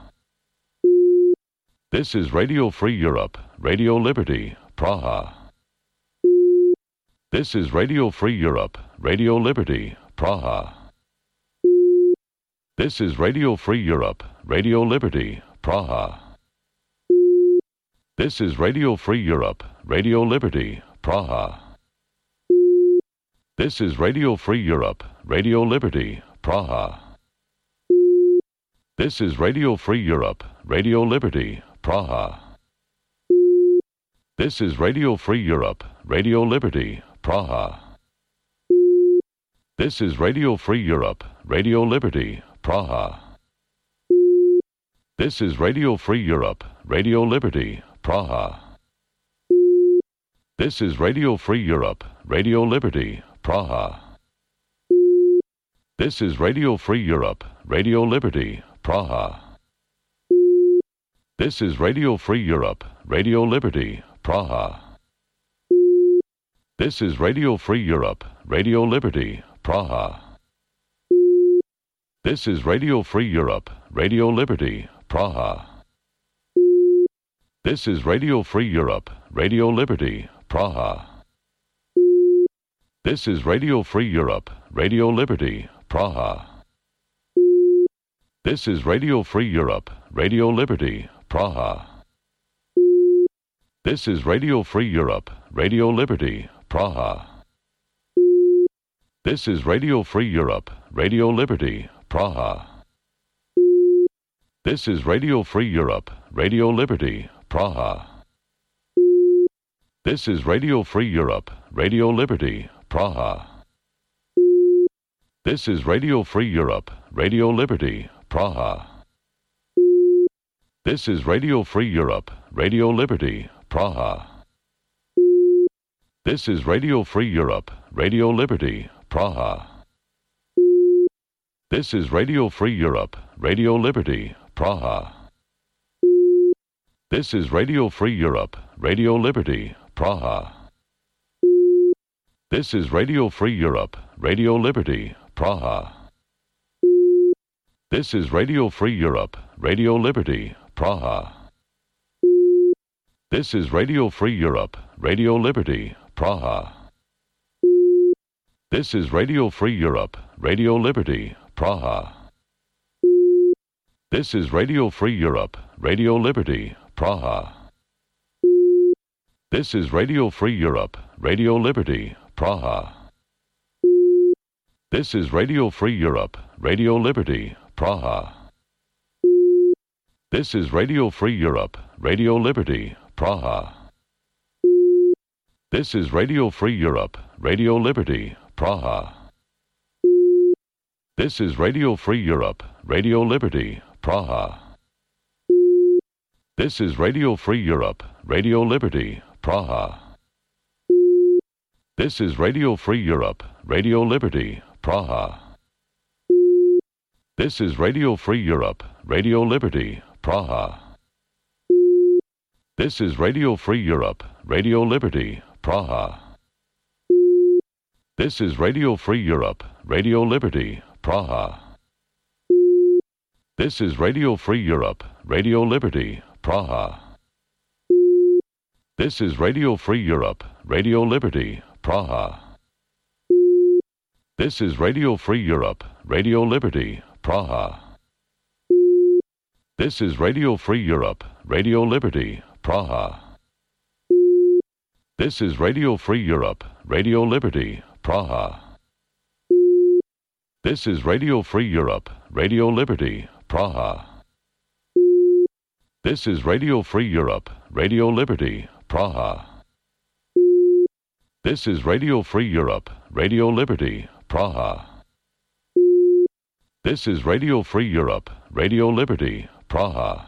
This is Radio Free Europe, Radio Liberty, Praha. This is Radio Free Europe, Radio Liberty, Praha. This is Radio Free Europe, Radio Liberty, Praha. This is Radio Free Europe, Radio Liberty, Praha. This is Radio Free Europe, Radio Liberty, Praha. This is Radio Free Europe, Radio Liberty, Praha. This is Radio Free Europe, Radio Liberty, Praha. This is Radio Free Europe, Radio Liberty, Praha. This is Radio Free Europe, Radio Liberty, Praha. This is Radio Free Europe, Radio Liberty, Praha. This is Radio Free Europe, Radio Liberty, Praha. This is Radio Free Europe, Radio Liberty, Praha. This is Radio Free Europe, Radio Liberty, Praha. This is Radio Free Europe, Radio Liberty, Praha. This is Radio Free Europe, Radio Liberty, Praha. This is Radio Free Europe, Radio Liberty, Praha. This is Radio Free Europe, Radio Liberty, Praha. This is Radio Free Europe, Radio Liberty, Praha. This is Radio Free Europe, Radio Liberty, Praha. This is Radio Free Europe, Radio Liberty, Praha. This is Radio Free Europe, Radio Liberty, Praha. This is Radio Free Europe, Radio Liberty, Praha. This is Radio Free Europe, Radio Liberty, Praha. This is Radio Free Europe, Radio Liberty, Praha. This is Radio Free Europe, Radio Liberty, Praha. This is Radio Free Europe, Radio Liberty, Praha. This is Radio Free Europe, Radio Liberty, Praha. This is Radio Free Europe, Radio Liberty, Praha. This is Radio Free Europe, Radio Liberty, Praha. This is Radio Free Europe, Radio Liberty, Praha. This is Radio Free Europe, Radio Liberty, Praha. This is Radio Free Europe, Radio Liberty, Praha. This is Radio Free Europe, Radio Liberty, Praha. This is Radio Free Europe, Radio Liberty, Praha. This is Radio Free Europe, Radio Liberty, Praha. This is Radio Free Europe, Radio Liberty, Praha. This is Radio Free Europe, Radio Liberty, Praha. This is Radio Free Europe, Radio Liberty, Praha. This is Radio Free Europe, Radio Liberty, Praha. This is Radio Free Europe, Radio Liberty, Praha. This is Radio Free Europe, Radio Liberty, Praha. This is Radio Free Europe, Radio Liberty, Praha. This is Radio Free Europe, Radio Liberty, Praha. This is Radio Free Europe, Radio Liberty, Praha. This is Radio Free Europe, Radio Liberty, Praha. This is Radio Free Europe, Radio Liberty, Praha. This is Radio Free Europe, Radio Liberty, Praha. This is Radio Free Europe, Radio Liberty, Praha. This is Radio Free Europe, Radio Liberty, Praha. This is Radio Free Europe, Radio Liberty, Praha.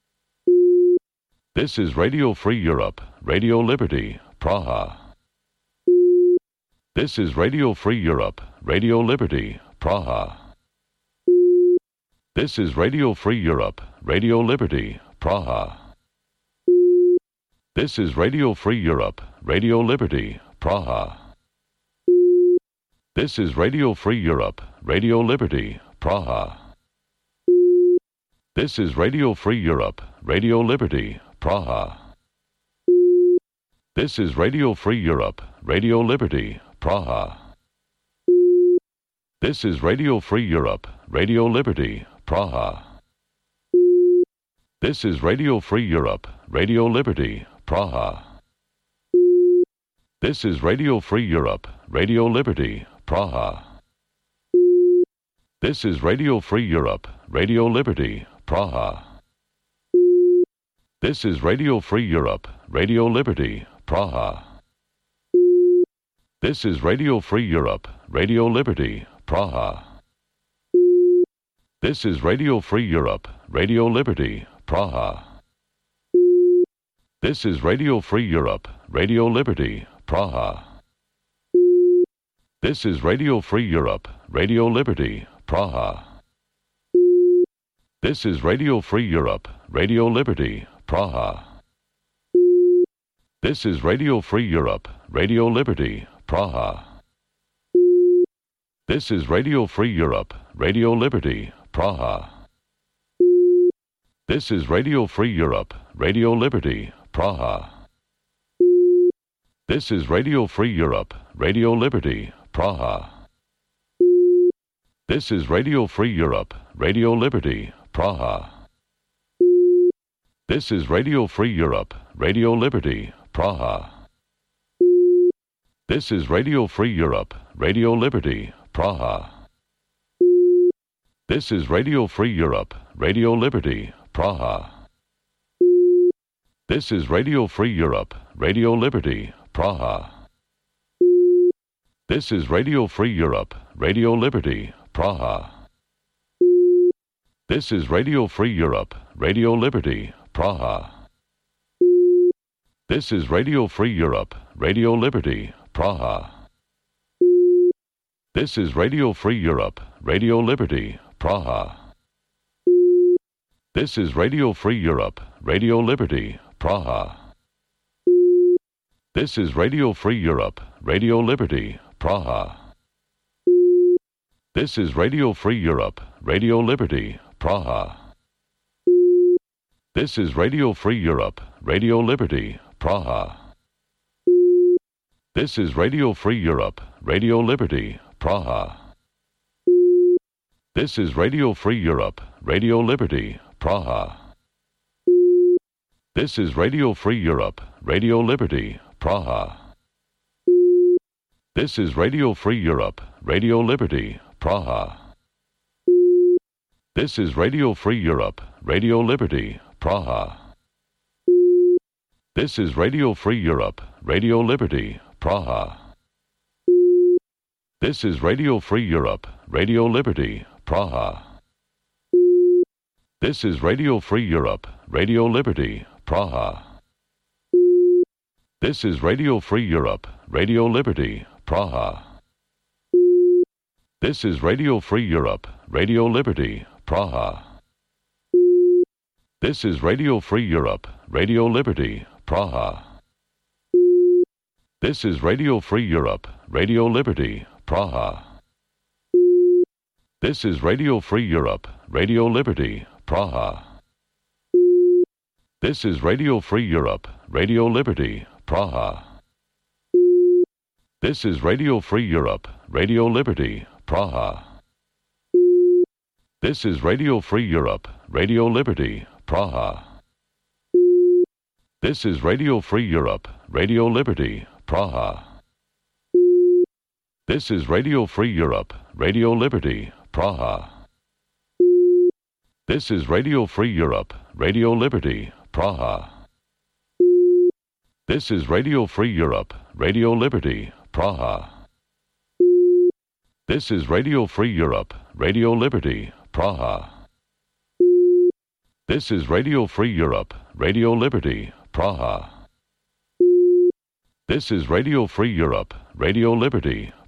This is Radio Free Europe, Radio Liberty, Praha. This is Radio Free Europe, Radio Liberty, Praha. This is Radio Free Europe, Radio Liberty, Praha. This is Radio Free Europe, Radio Liberty, Praha. This is Radio Free Europe, Radio Liberty, Praha. This is Radio Free Europe, Radio Liberty, Praha. This is Radio Free Europe, Radio Liberty, Praha. This is Radio Free Europe, Radio Liberty, Praha. This is Radio Free Europe, Radio Liberty, Praha. This is Radio Free Europe, Radio Liberty, Praha. This is Radio Free Europe, Radio Liberty, Praha. This is Radio Free Europe, Radio Liberty, Praha. This is Radio Free Europe, Radio Liberty, Praha. This is Radio Free Europe, Radio Liberty, Praha. This is Radio Free Europe, Radio Liberty, Praha. This is Radio Free Europe, Radio Liberty, Praha. This is Radio Free Europe, Radio Liberty, Praha. This is Radio Free Europe, Radio Liberty, Praha. This is Radio Free Europe, Radio Liberty, Praha. This is Radio Free Europe, Radio Liberty, Praha. This is Radio Free Europe, Radio Liberty, Praha. This is Radio Free Europe, Radio Liberty, Praha. This is Radio Free Europe, Radio Liberty, Praha. This is Radio Free Europe, Radio Liberty, Praha. This is Radio Free Europe, Radio Liberty, Praha. This is Radio Free Europe, Radio Liberty, Praha. This is Radio Free Europe, Radio Liberty, Praha. This is Radio Free Europe, Radio Liberty, Praha. This is Radio Free Europe, Radio Liberty, Praha. This is Radio Free Europe, Radio Liberty, Praha. This is Radio Free Europe, Radio Liberty, Praha. This is Radio Free Europe, Radio Liberty, Praha. This is Radio Free Europe, Radio Liberty, Praha. This is Radio Free Europe, Radio Liberty, Praha. This is Radio Free Europe, Radio Liberty, Praha. This is Radio Free Europe, Radio Liberty, Praha. This is Radio Free Europe, Radio Liberty, Praha. This is Radio Free Europe, Radio Liberty, Praha. This is Radio Free Europe, Radio Liberty, Praha. This is Radio Free Europe, Radio Liberty, Praha. This is Radio Free Europe, Radio Liberty, Praha. This is Radio Free Europe, Radio Liberty, Praha. This is Radio Free Europe, Radio Liberty, Praha. This is Radio Free Europe, Radio Liberty, Praha. This is Radio Free Europe, Radio Liberty, Praha. This is Radio Free Europe, Radio Liberty, Praha. This is Radio Free Europe, Radio Liberty, Praha. This is Radio Free Europe, Radio Liberty, Praha. This is Radio Free Europe, Radio Liberty, Praha. This is Radio Free Europe, Radio Liberty, Praha. This is Radio Free Europe, Radio Liberty, Praha. This is Radio Free Europe, Radio Liberty, Praha. This is Radio Free Europe, Radio Liberty, Praha. This is Radio Free Europe, Radio Liberty, Praha. This is Radio Free Europe, Radio Liberty, Praha. This is Radio Free Europe, Radio Liberty, Praha. This is Radio Free Europe, Radio Liberty,